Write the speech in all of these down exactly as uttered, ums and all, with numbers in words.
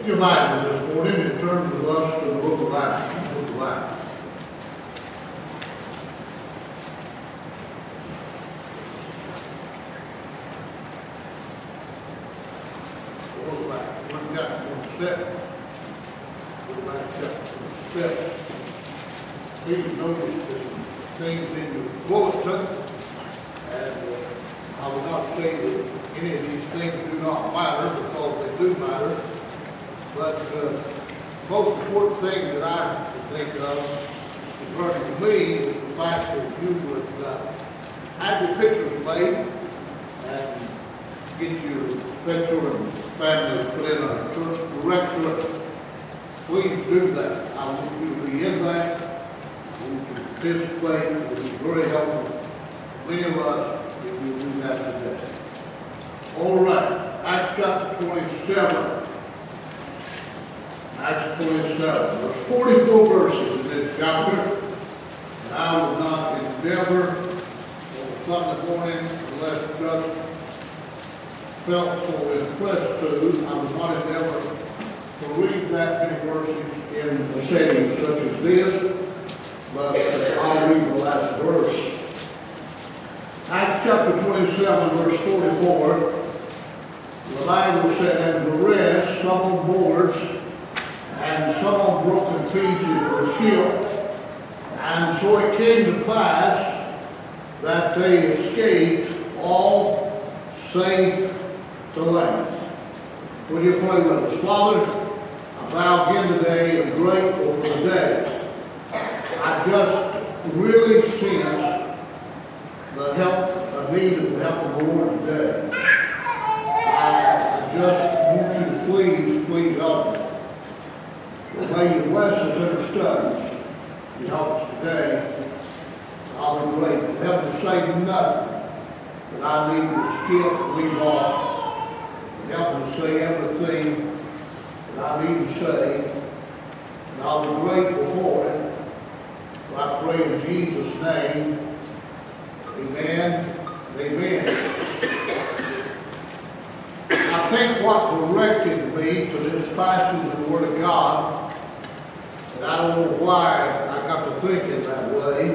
your Bible this morning and turn with us to the book of Acts. Book of Acts. Book of Acts. One chapter, one step. Book of Acts, chapter, one step. Please notice the things in your bulletin, and uh, I will not say that any of these things do not matter, because they do matter. But the uh, most important thing that I think of concerning me is the fact that you would uh, have your pictures made and get your picture and family put in a church directory. Please do that. I want you to be in that. I want you to participate. It will be very helpful to many of us if you do that today. All right, Acts chapter twenty-seven. Acts twenty-seven. There's forty-four verses in this chapter, and I will not endeavor on Sunday morning unless just felt so impressed to. I will not endeavor to read that many verses in a setting such as this, but I'll read the last verse. Acts chapter twenty-seven, verse forty-four. The Bible said, and the rest, some on boards, and some on broken pieces of the ship. And so it came to pass that they escaped all safe to land. Would you pray with us? Father, I bow again today and grateful for the day. I just really sense the help, the need of the help of the Lord today. I just want you to please, please help me. So may you bless us in our studies. You help us today. I'll be grateful. Help me say nothing that I need to skip, leave off. Help me say everything that I need to say. And I'll be grateful for it. So I pray in Jesus' name. Amen. Amen. I think what directed me to this passage of the Word of God, and I don't know why I got to thinking that way,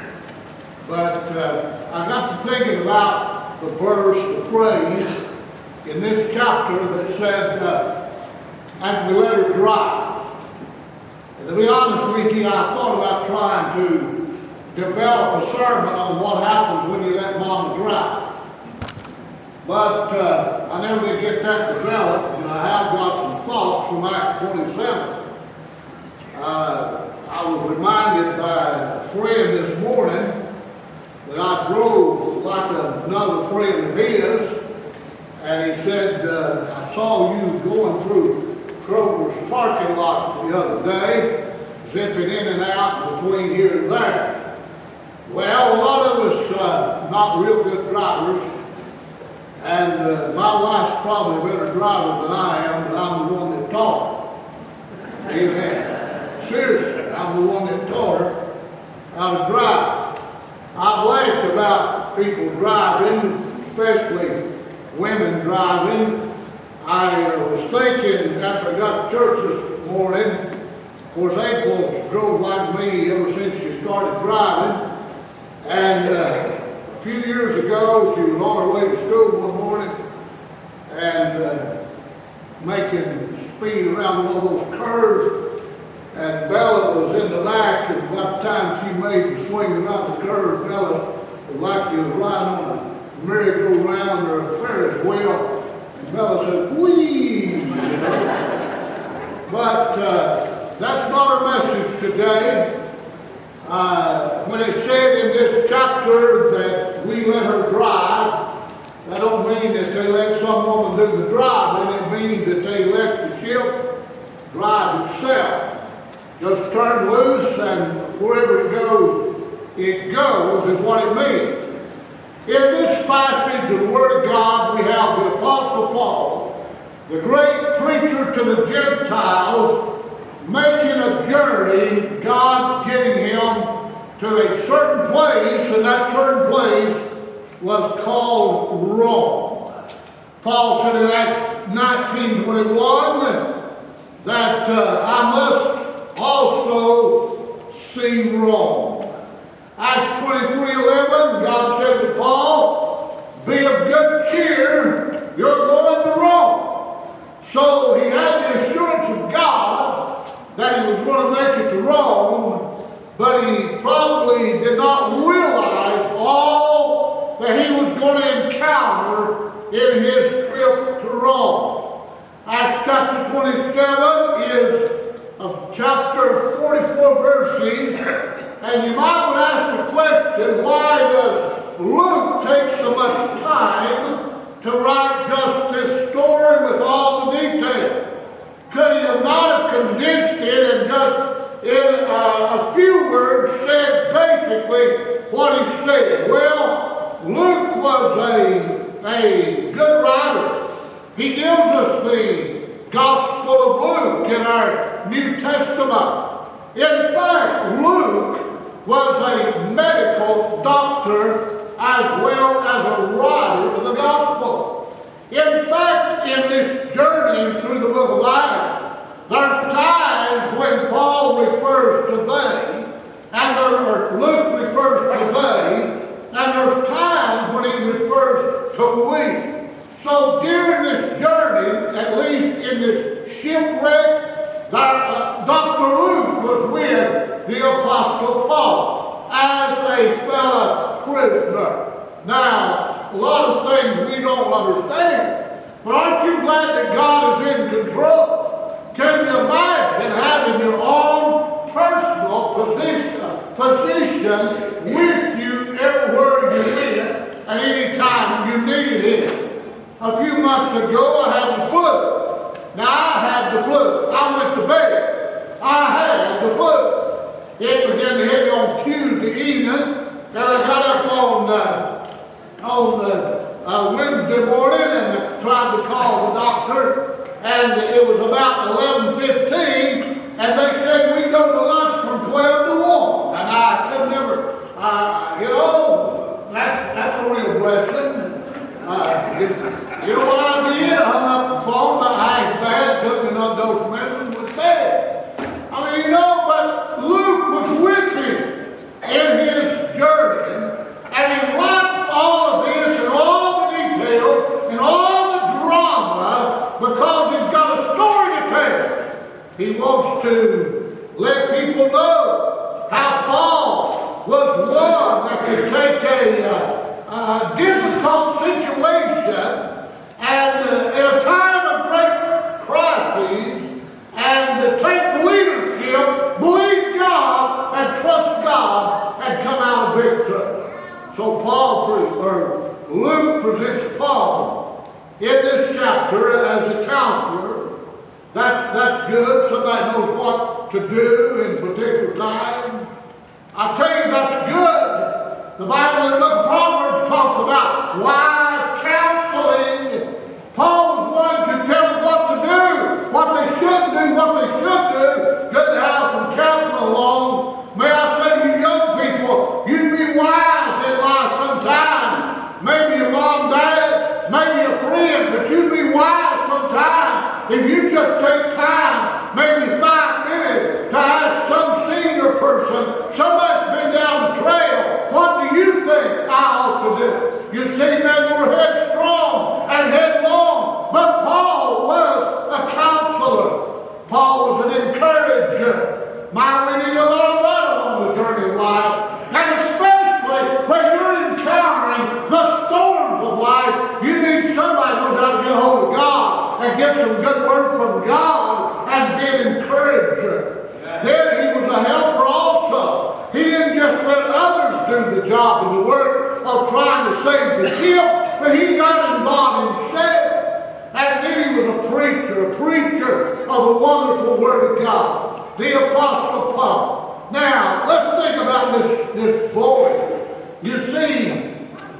but uh, I got to thinking about the verse, the phrase in this chapter that said, uh, and we let her drive. And to be honest with you, I thought about trying to develop a sermon on what happens when you let Mama drive. But uh, I never did get that developed, and I have got some thoughts from Acts twenty-seven. Uh, I was reminded by a friend this morning that I drove like another friend of his, and he said, uh, I saw you going through Kroger's parking lot the other day, zipping in and out between here and there. Well, a lot of us uh, not real good drivers. And uh, my wife's probably a better driver than I am, but I'm the one that taught her. Amen. Seriously, I'm the one that taught her how to drive. I've laughed about people driving, especially women driving. I uh, was thinking after I got to church this morning, of course, April's drove like me ever since she started driving. And uh, a few years ago, she was on her way to school one morning and uh, making speed around one of those curves, and Bella was in the back, and by the time she made the swing around the curve, Bella was like she was riding on a merry-go-round or a Ferris wheel, and Bella said, whee! You know? But uh, that's not our message today. Uh, when it said in this chapter that we let her drive, that don't mean that they let some woman do the driving. It means that they let the ship drive itself. Just turn loose, and wherever it goes, it goes, is what it means. In this passage of the Word of God, we have the Apostle Paul, the great preacher to the Gentiles, making a journey, God getting him to a certain place, and that certain place was called Rome. Paul said in Acts nineteen twenty-one, that uh, I must also see Rome. Acts twenty-three eleven, God said to Paul, be of good cheer, you're going to Rome. So he had the assurance of God that he was going to make it to Rome, but he probably did not realize all that he was going to encounter in his trip to Rome. Acts chapter twenty-seven is of chapter forty-four verses, and you might want to ask the question, why does Luke take so much time to write just this story with all the details? Could he have not have condensed it and just in uh, a few words said basically what he said? Well, Luke was a, a good writer. He gives us the Gospel of Luke in our New Testament. In fact, Luke was a medical doctor as well as a writer of the Gospel. In fact, in this journey through the book of Acts, there's times when Paul refers to they, and there, or Luke refers to they, and there's times when he refers to we. So during this journey, at least in this shipwreck, there, uh, Doctor Luke was with the Apostle Paul as a fellow prisoner. Now, a lot of things we don't understand, but aren't you glad that God is in control? Can you imagine having your own personal position, physician with you everywhere you went and any time you needed him? A few months ago, I had the flu. Now, I had the flu. I went to bed. I had the flu. It began to hit me on Tuesday evening, and I got up on uh, on uh, uh, Wednesday morning and tried to call the doctor, and it was about eleven fifteen, and they said we go to lunch from twelve to one, and I could never, uh, you know, that's that's a real blessing. Uh, you, you know what I did? I hung up the phone, my eyes bad, took another dose of medicine, was bad. I mean, you know, but Luke was with him in his journey, and he writes all of this and all the details and all the drama because he's got a story to tell. He wants to let people know how Paul was one that could take a uh, Uh, difficult situation and uh, in a time of great crises and to take leadership, believe God and trust God and come out victor. So Paul, or Luke presents Paul in this chapter as a counselor. That's, that's good. Somebody knows what to do in particular time. I tell you, that's good. The Bible in the book of Proverbs talks about wise counseling. Paul was one to tell them what to do, what they shouldn't do, what they should do. Good to have some counseling along. May I say to you young people, you be wise in life sometimes. Maybe your mom, dad, maybe a friend, but you be wise sometimes. If you just take time, maybe five minutes, to ask some senior person, somebody's been down the trail, what do you think I ought to do? You see, men were headstrong and headlong, but Paul was a counselor. Paul was an encourager. My, we need a lot of that on the journey of life. And especially when you're encountering the storms of life, you need somebody who knows how to get hold of God and get some good word from God and be an encourager. Then he was a helper also. He didn't just let others do the job and the work of trying to save the ship, but he got involved himself. And then he was a preacher, a preacher of the wonderful Word of God, the Apostle Paul. Now, let's think about this, this boy. You see,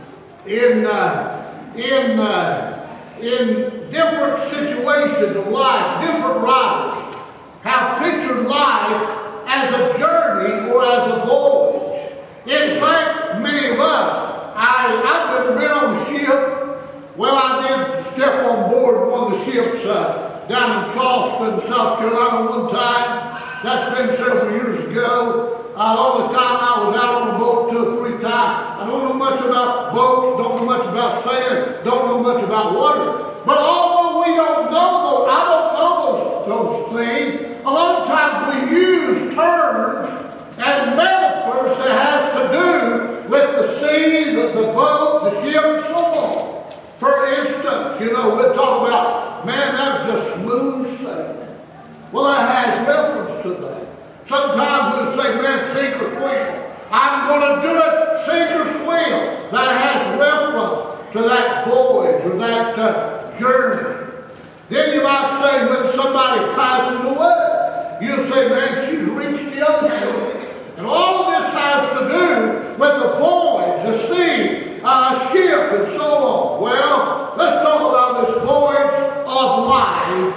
in, uh, in, uh, in different situations of life, different writers have pictured life as a journey or as a voyage. In fact, many of us, I, I've never been on a ship. Well, I did step on board one of the ships uh, down in Charleston, South Carolina one time. That's been several years ago. Uh, all the time I was out on the boat two or three times. I don't know much about boats, don't know much about sailing, don't know much about water. But although we don't know those, I don't know those, those things, a lot of times we use terms and metaphors that has to do with the sea, the, the boat, the ship, and so on. For instance, you know, we'll talk about, man, that was just smooth sailing. Well, that has reference to that. Sometimes we'll say, man, sink or swim. I'm going to do it, sink or swim. That has reference to that voyage or that uh, journey. Then you might say, when somebody passes away, you'll say, man, she's reached the other side. And all of this has to do with the voyage, the sea, a ship, and so on. Well, let's talk about this voyage of life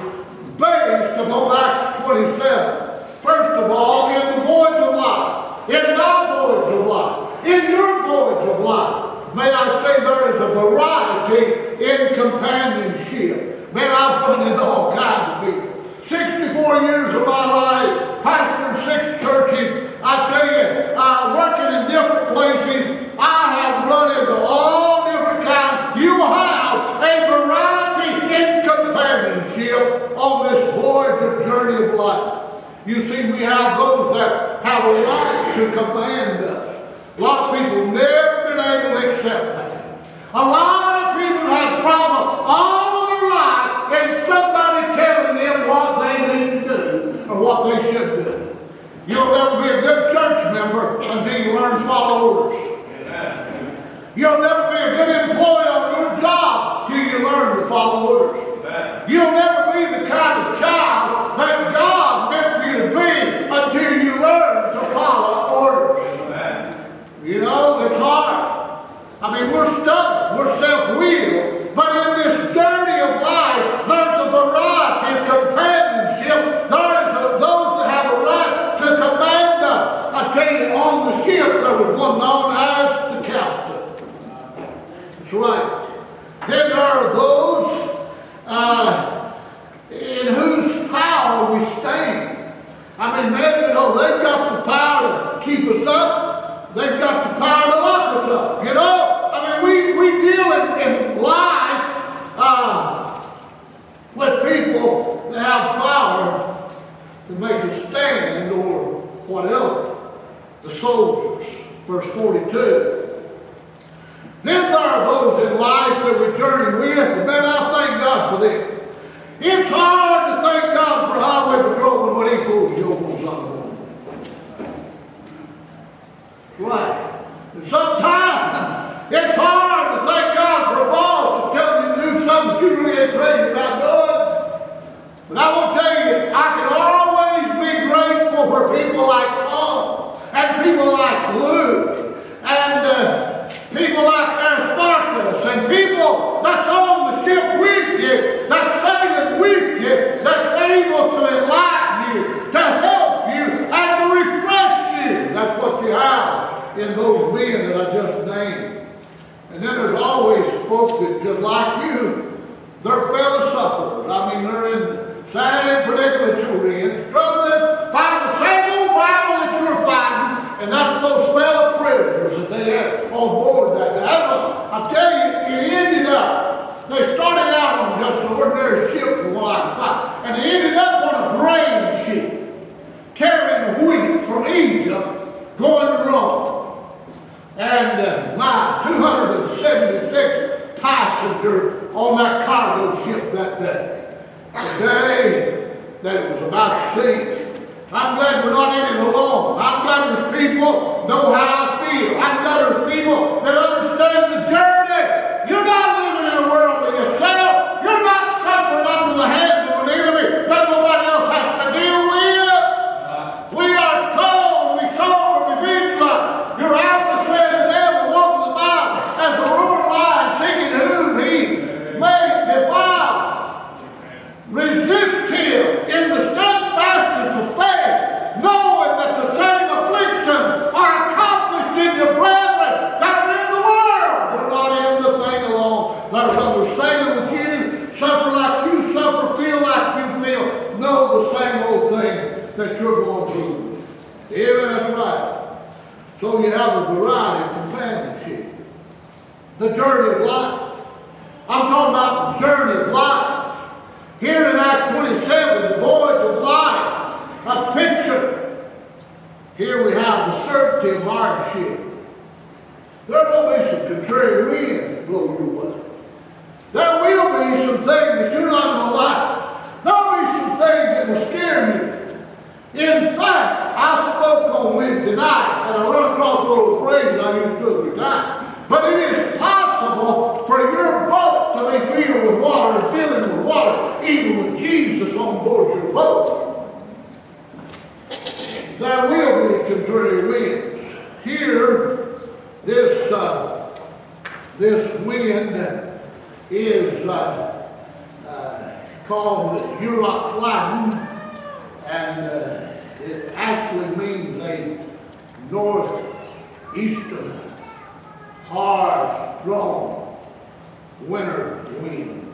based upon Acts twenty-seven. First of all, in the voyage of life, in my voyage of life, in your voyage of life, may I say there is a variety in companionship. Man, I've run into all kinds of people. sixty-four years of my life, pastoring six churches. I tell you, uh, working in different places, I have run into all different kinds. You have a variety in companionship on this voyage of journey of life. You see, we have those that have a right to command us. A lot of people never been able to accept that. A lot of people have problems all of their life in somebody telling them what they need to do or what they should do. You'll never be a good church member until you learn to follow orders. Amen. You'll never be a good employee on your job till you learn to follow orders. Amen. You'll never be the kind of child that God meant for you to be until you learn to follow orders. Amen. You know, it's hard. I mean, we're stuck. We're self-willed. But in this journey of life, there's a variety of companionship. There's a, those that have a right to command us. I tell you, on the ship, there was one known as the captain. That's right. Then there are those uh, in whose power we stand. I mean, man, you know, they've got the power to keep us up. They've got the power to lock us up. You know, I mean, we, we deal in, in life uh, with people that have power to make a stand or whatever. The soldiers, verse forty-two. Then there are those in life that we're journeying with, and man, I thank God for them. It's hard to thank God for a highway patrolman when he pulls you over on something. Right. And sometimes it's hard to thank God for a boss that tells you to do something that you really ain't crazy about doing. But I will tell you, I can always be grateful for people like Paul and people like Luke and uh, people like Aristarchus and people that's on the ship with you, that's sailing with you, that's able to enlighten you, to help you, and to refresh you. That's what you have in those men that I just named. And then there's always folks that just like you, they're fellow sufferers. I mean, they're in the same predicament you're in, struggling, fighting the same old battle that you're fighting, and that's those fellow prisoners that they had on board that day. I tell you, it ended up, they started out on just an ordinary ship from what I can find, and they ended up on a grain ship, carrying wheat from Egypt, going to Rome. And uh, my two hundred seventy-six passengers on that cargo ship that day. The day that it was about to sink. I'm glad we're not in it alone. I'm glad there's people know how I feel. I'm glad there's people that understand the journey. You're not living in a world by yourself. You're not suffering under the hands of an enemy that nobody else has to deal with. We are told, we sober, we vigilant. Your adversary, the devil, walking the Bible as a roaring lion, seeking whom he may devour. Resist him in the steadfastness of faith, knowing that the same afflictions are accomplished in your brethren that are in the world. that you're going through. Amen, that's right. So you have a variety of companionship. The journey of life. I'm talking about the journey of life. Here in Acts twenty-seven, the voyage of life, a picture. Here we have the certainty of hardship. There will be some contrary winds blow your way. There will be some things that you're not going to like. There will be some things that will scare you. In fact, I spoke on Wednesday night, and I run across a little phrase I used to every time. But it is possible for your boat to be filled with water and filling with water, even with Jesus on board your boat. There will be contrary winds. Here, this uh, this wind is uh, uh, called Euroclydon, and uh, it actually means a northeastern, hard, strong winter wind.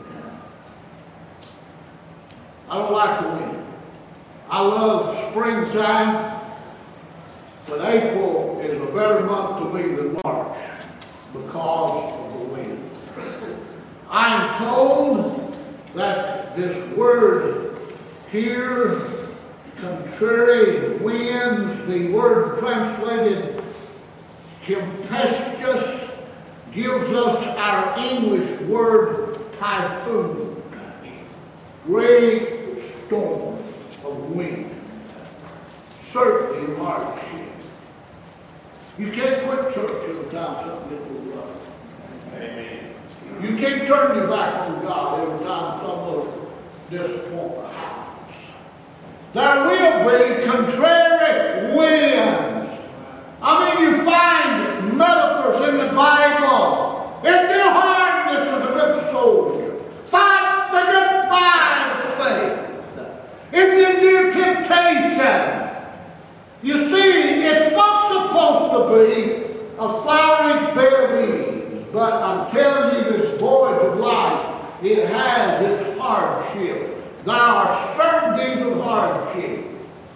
I don't like the wind. I love springtime, but April is a better month to me than March because of the wind. I am told that this word here, contrary winds, the word translated tempestuous, gives us our English word typhoon. Great storm of wind. Certainly hardship. You can't quit church every time something gets rough. Amen. You can't turn your back on God every time some little disappointment happens. There will be contrary winds. I mean, you find metaphors in the Bible. Endure hardness as a good soldier. Fight the good fight of faith. If you endure temptation, you see, it's not supposed to be a flowery bed of ease, but I'm telling you, this voyage of life, it has its hardship. There are certainties of hardship.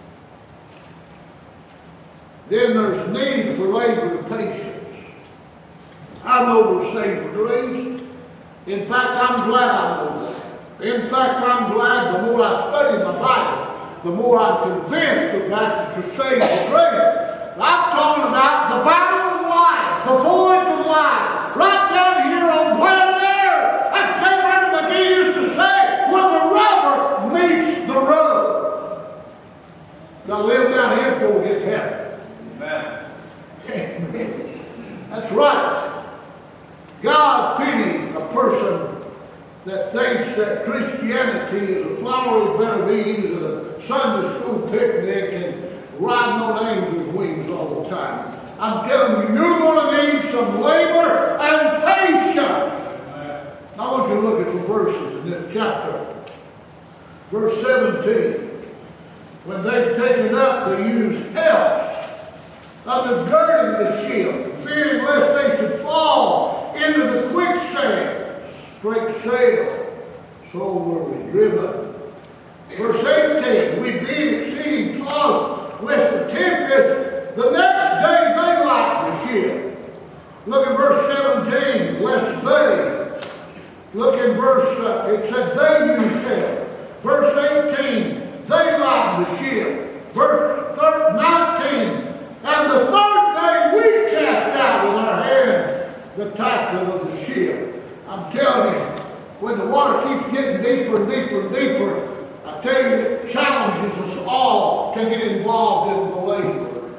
Then there's need for labor and patience. I know we're saved for grace. In fact, I'm glad I know that. In fact, I'm glad the more I study my Bible, the more I'm convinced of that, that you're saved for grace. I'm talking about the battle of life, the voyage of life, right down here on planet Earth. That's Saint Martin McGee used to say, where the rubber meets the road. Gotta live down here before we get to heaven. Amen. Amen. That's right. God pity a person that thinks that Christianity is a flowery bed of ease and a Sunday school picnic and riding on angels' wings all the time. I'm telling you, you're going to need some labor and patience. I want you to look at some verses in this chapter. Verse seventeen. When they've taken up, they used helps undergirding the ship, fearing lest they should fall into the quicksand. Straight sail, so were we driven. Verse eighteen, we being exceeding tossed with the tempest. The next day they lightened the ship. Look at verse seventeen, lest they. Look in verse, uh, it said they used hell. Verse eighteen, they lightened the ship. Verse nineteen, and the third day we cast out with our hand the tackle of the ship. I'm telling you, when the water keeps getting deeper and deeper and deeper, I tell you, it challenges us all to get involved in the labor.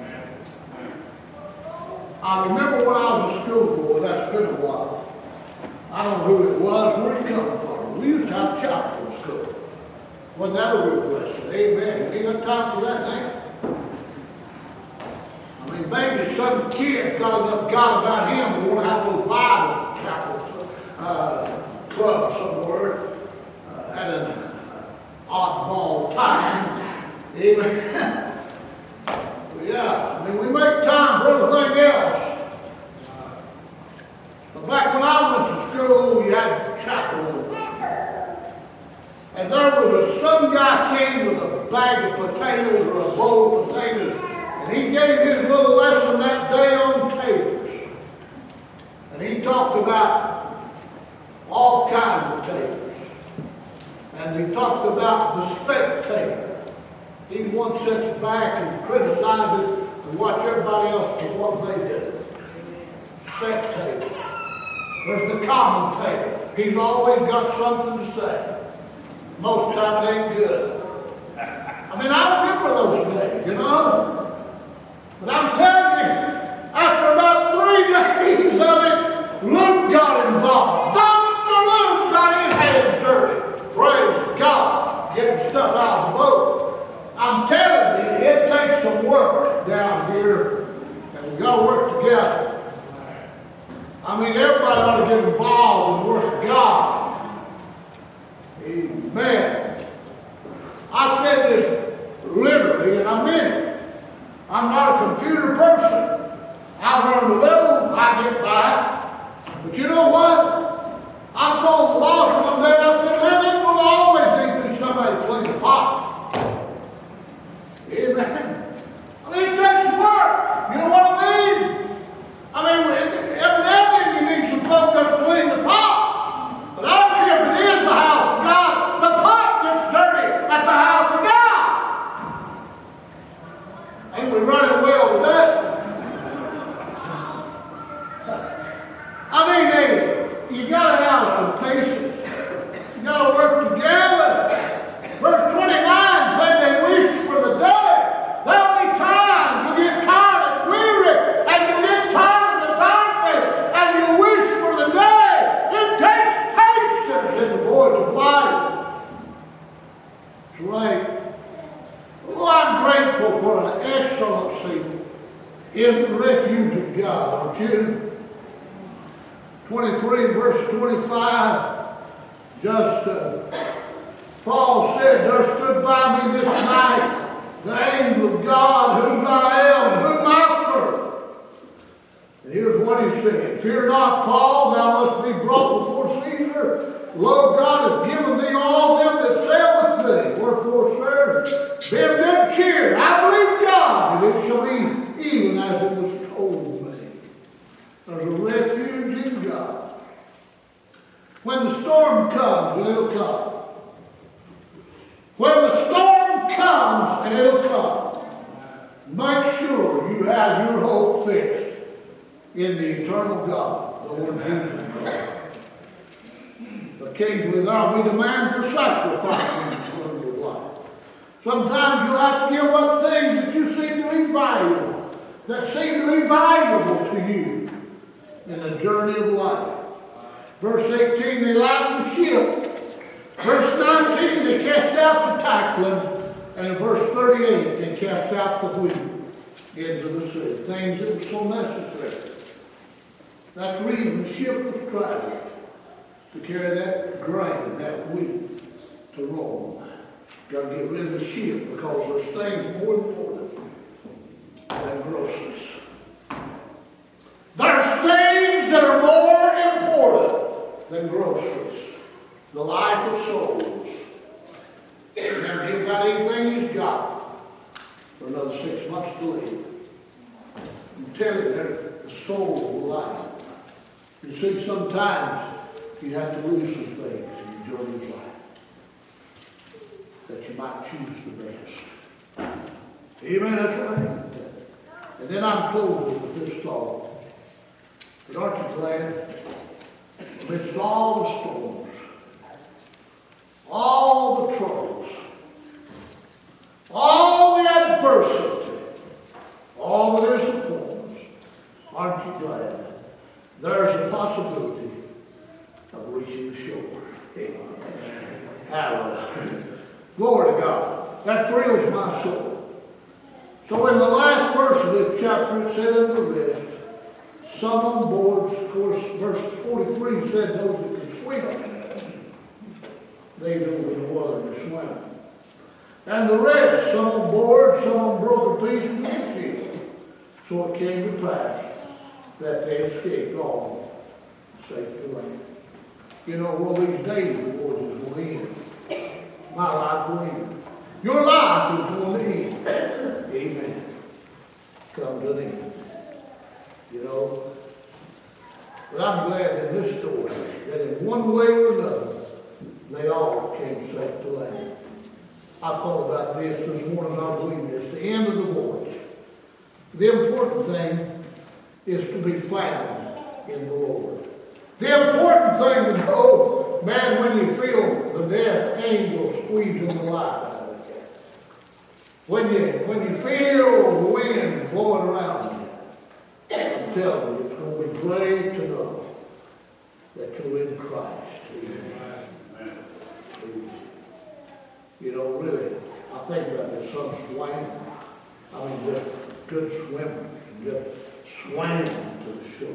I remember when I was a schoolboy, that's been a while. I don't know who it was, where it come from. We used to have chapel in school. Wasn't that a real blessing? Amen. We ain't got time for that now. I mean, maybe some kid got enough God about him to want to have a little Bible chapel uh, club somewhere uh, at an oddball time. Amen. Yeah, I mean, we make time for everything else. But back when I went to school, you had chapel. And there there was a, some guy came with a bag of potatoes or a bowl of potatoes, and he gave his little lesson that day on taters. And he talked about all kinds of taters. And he talked about the spectator. He once sits back and criticizes and watch everybody else for what they did. Spectator. There's the commentator. He's always got something to say. Most time it ain't good. I mean, I remember those days, you know? But I'm telling you, after about three days of it, Luke got involved. Doctor Luke got his hands dirty. Praise God. Getting stuff out of the boat. I'm telling you, it takes some work down here, and we got to work together. I mean, everybody ought to get involved and worship God. Amen. I said this literally, and I meant it. I'm not a computer person. I've learned a little, I get by. But you know what? I told the boss one day, I said, man, it will always be somebody to clean the pot. Amen. I mean, it takes work. You know what I mean? I mean, every now and then you need some folks to clean the pot. But I don't care if it is the house of God. The pot gets dirty at the house of God. Ain't we running well with that? I mean, hey, you got to have some patience. You got to work together. Verse twenty-nine said they wish for the day. There'll be times you get tired and weary, and you get tired of the darkness, and you wish for the day. It takes patience in the voice of life. That's right. Well, I'm grateful for an excellency in the refuge of God, aren't you? twenty-three, verse twenty-five, just uh, Paul said, there stood by me this night the angel of God, whom I am, and whom I serve. And here's what he said, fear not, Paul, thou must be brought before Caesar. Lo, God hath given thee all them that sail with thee. Wherefore, sirs, be of good cheer. I believe God, and it shall be even as it was told me. There's a refuge in God. When the storm comes, and it'll come. When the storm comes, and it'll come, make sure you have your hope fixed in the eternal God, the Lord Jesus Christ. Occasionally there will be demand for sacrifice in your life. Sometimes you'll have to give up things that you seem to be valuable, that seem to be valuable to you in the journey of life. Verse eighteen, they lightened the ship. Verse nineteen, they cast out the tackling. And in verse thirty-eight, they cast out the wheat into the sea. Things that were so necessary. That's the reason the ship was traveling, to carry that grain, that wheat, to Rome. Got to get rid of the ship because there's things more important than groceries. There's things that are more important than groceries. The life of souls. Remember, he's got anything he's got for another six months to live. I'm telling you, that the soul will life. You see, sometimes you have to lose some things in your journey of life that you might choose the best. Amen, that's right. And then I'm closing with this thought. But aren't you glad? Amidst all the storms, all the troubles, all the adversity, all the disappointments, aren't you glad? There's a possibility of reaching the shore. Amen. Hallelujah. Glory to God. That thrills my soul. So in the last verse of this chapter, it said in the rest, some on board, of course, verse forty-three said those that can swim, they know the water to swim. And the rest, some on board, some on broken pieces of the ship. So it came to pass that they escaped all safe to land. You know, well, these days the Lord is going in. My life will end. Your life is going to end. Amen. Come to an end. You know, but I'm glad in this story that in one way or another, they all came safe to land. I thought about this this morning as I was reading this. The end of the voyage. The important thing is to be found in the Lord. The important thing to know, man, when you feel the death angel squeezing the life out of you. When you, when you feel the wind blowing around you, I'm telling you, it's going to be great to know that you're in Christ. Amen. You know, really, I think about this, some swam. I mean, just good swimmers, just swam to the shore.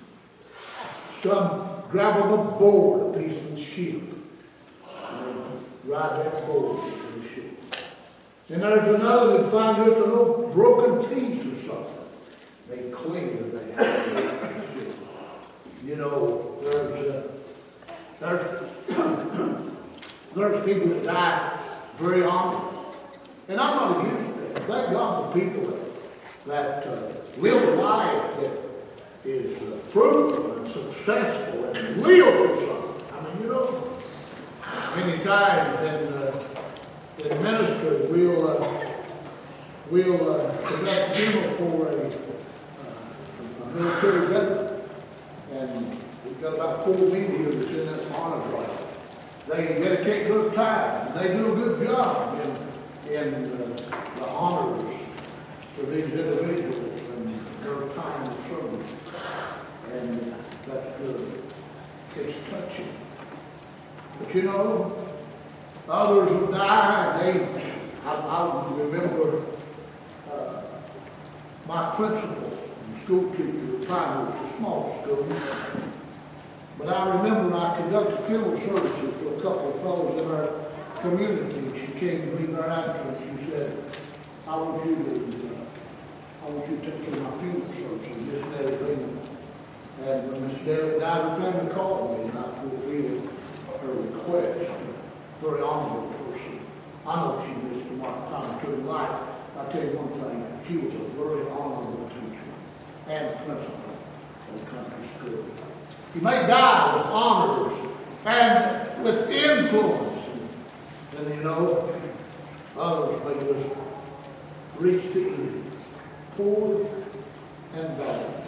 Some grab on a board, a piece of the ship, and they ride that board to the ship. And there's another that find just a little broken piece or something. They cling to that. You know, there's uh, there's there's people that die very honorable, and I'm not against that. Thank God for people that, that uh, live a life that is uh, fruitful and successful and live for something. I mean, you know, many times in, uh, in ministry we'll uh, we'll uh, conduct funeral for a, uh, a military veteran, and we've got about four media that's in that honor drive. They dedicate good time, and they do a good job in, in uh, the honors for these individuals and their time of service. And that's good. It's touching. But you know, others will die, and they, I, I remember uh, my principal and school teacher, the time it was a small school. But I remember when I conducted funeral services for a couple of fellows in our community. She came to me right after and she said, I want you to, uh, I want you to take care of my funeral services, this and everything. And when Miss Dale died, the family called me and I fulfilled her request. Very honorable person. I know she missed a lot of time to her life. I tell you one thing, she was a very honorable teacher and principal of the country school. You may die with honors and with influence. And you know, others may just reach the end, poor and bad.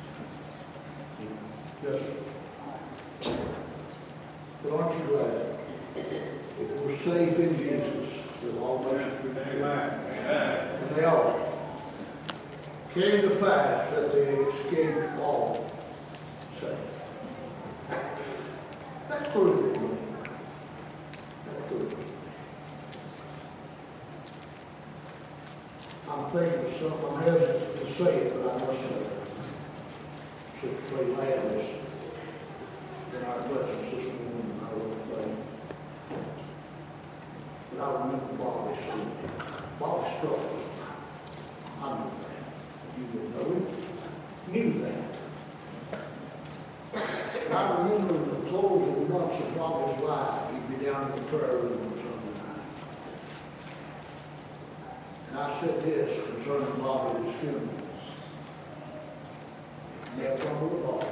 Just, but aren't you glad? If we're safe in Jesus, we'll always be glad. And they all came to pass that they escaped all safe. That's true. That's true. I'm thinking of something, I'm hesitant to say it, but I must say it. Should play loudest in our presence this morning, I will play. But I remember Bobby saying, Bobby struck me. I knew that. You would know it. Knew that. I remember the close of months of Bobby's life, he'd be down in the prayer room on Sunday night. And I said this concerning Bobby's funeral. They'll come with a ball.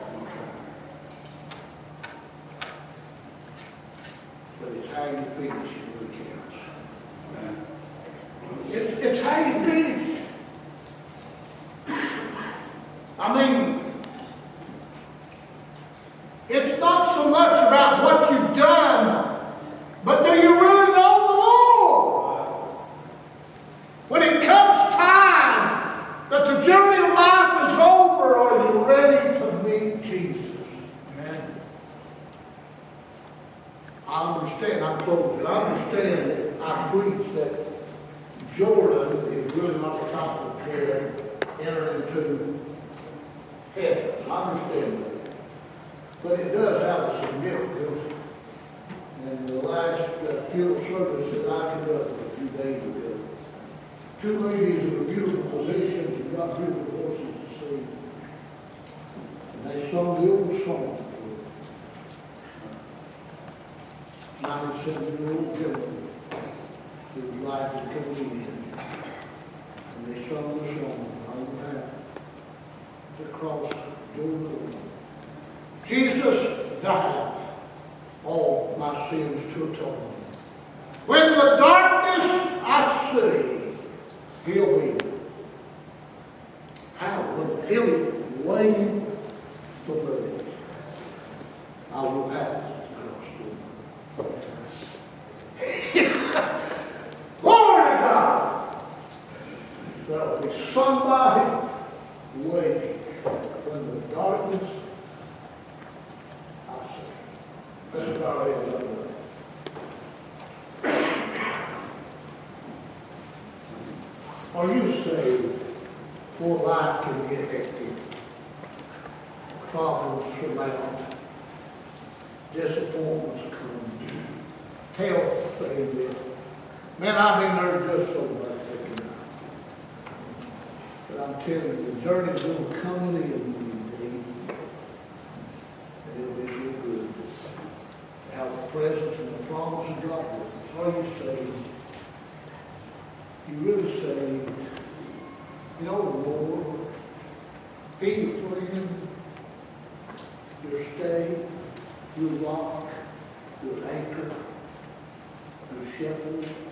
But it's how you finish it really counts. It's, it's how you finish. I mean, it's not so much about what you've done, but do you really know the Lord? When it comes time that the journey of life is over, are you ready to meet Jesus? Amen. I understand, I'm closing. I understand that I preach that Jordan is really not a complicated enter into heaven. I understand that. But it does have a significance. And the last uh, funeral service that I conducted a few days ago, two ladies in beautiful positions and got beautiful voices to sing. And they sung the old song. ninety-seven-year-old gentleman glad to come in. And they sung the song, I will have the cross door. Jesus died all my sins to atone. When the darkness I see, he'll be. How will he'll wave the birds? I will have the cross door. Glory to God! There'll be somebody waiting when the darkness I see. That's about it. Are you saved? For life can get hectic. Problems surmount. Disappointments come. Health failure. Man, I've been there just so much thinking. But I'm telling you, the journey's going to come and in indeed. And it'll be so good. To have the presence and the promise of God with us. Are you saved? You really saved? You know the Lord, He your friend, your stay, your rock, your anchor, your shepherd.